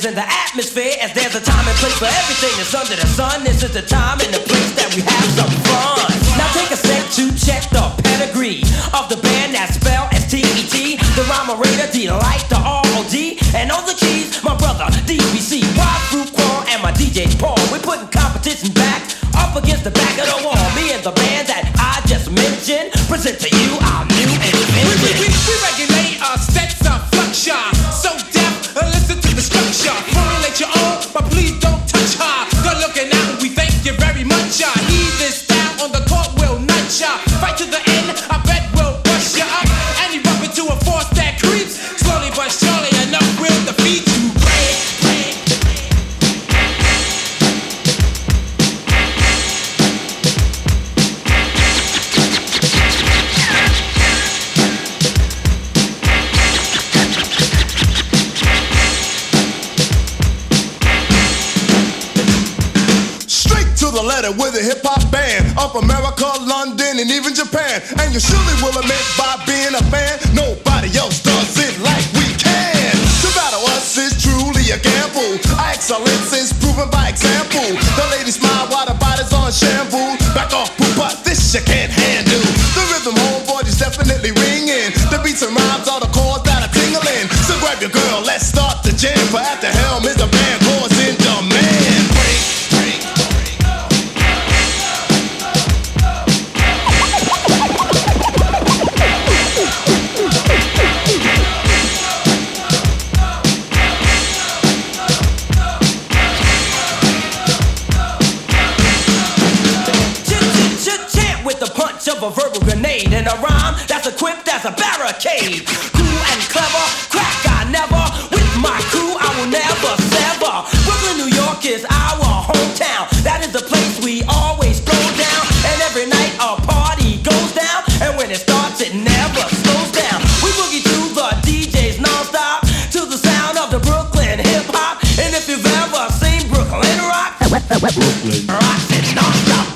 in the atmosphere, as there's a time and place for everything that's under the sun. This is the time and the place that we have some fun. Now take a sec to check the pedigree of the band that's spelled S-T-E-T. The rhyme-a-rator, D-Light, the R-O-D, and on the keys, my brother DBC, Wild Fruit Quan, and my DJ Paul. We're putting competition back up against the back of the wall. Me and the band that I just mentioned present to you our new invention. We regulate our sets of fluxure. So deaf, listen to the structure. Formulate your own, but please don't touch her. Good looking out, and we thank you very much. Heed this style on the court, will nut ya. Fight to the end, I bet we'll bust ya up. And you bump into a force that creeps. Slowly but surely, enough will defeat you. The letter with a hip-hop band of America, London, and even Japan. And you surely will admit by being a fan, nobody else does it like we can. To battle us is truly a gamble. Our excellence is proven by example. The ladies smile while the body's on shampoo. Back off, but this you can't handle. The rhythm, homeboy, is definitely ringing. The beats and rhymes are the chords that are tingling. So grab your girl, let's start the jam. For at the helm is the band chords in demand. Of a verbal grenade and a rhyme that's equipped as a barricade. Cool and clever, crack I never. With my crew I will never sever. Brooklyn, New York is our hometown. That is the place we always throw down. And every night a party goes down. And when it starts it never slows down. We boogie to the DJs non-stop, to the sound of the Brooklyn hip-hop. And if you've ever seen Brooklyn rock, Brooklyn rocks it non-stop.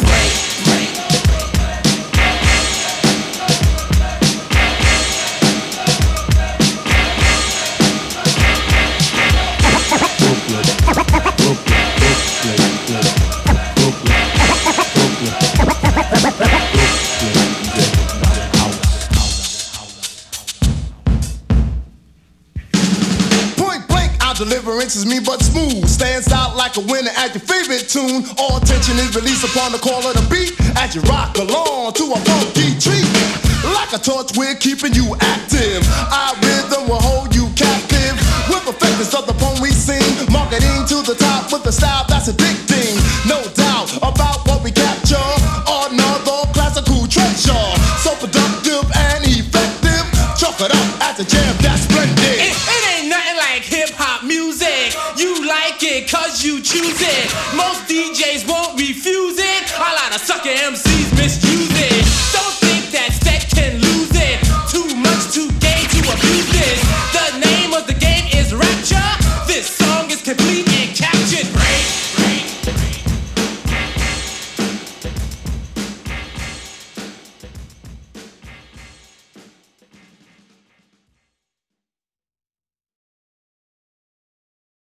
Deliverance is mean but smooth. Stands out like a winner at your favorite tune. All tension is released upon the call of the beat as you rock along to a funky treat. Like a torch, we're keeping you active. Our rhythm will hold you captive. With the factors of the poem we sing, marketing to the top with a style that's addicting. No doubt about what we capture. Another classical treasure. So productive and effective. Chalk it up as a jam that's splendid. It ain't nothing like hip-hop music. You like it cause you choose it. Most DJs won't refuse it. A lot of sucker MCs